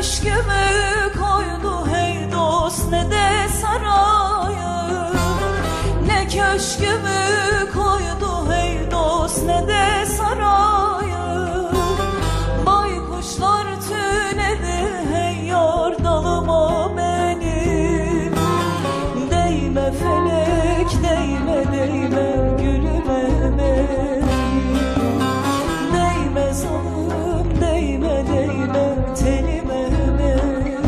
köşkümü koydu hey dost ne de sarayı. Ne köşkümü koydu hey dost ne de sarayı. Baykuşlar tünedi hey yar dalıma benim. Değme felek değme değme gülüme benim. Değme zalim değme değme tenime benim.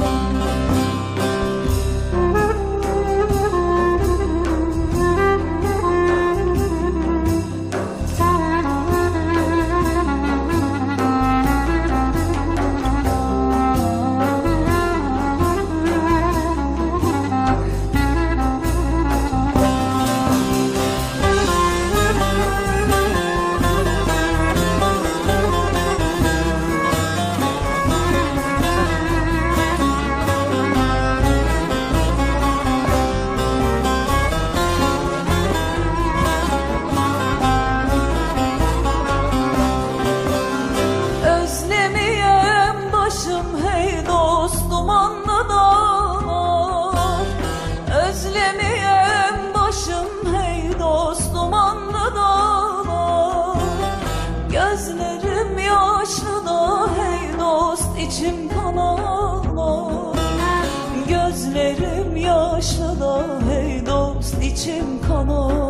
Dumanlı dağlar, özlemeyem başım hey dost dumanlı dağlar. Gözlerim yaşlı da hey dost içim kan ağlar. Gözlerim yaşlı da hey dost içim kan ağlar.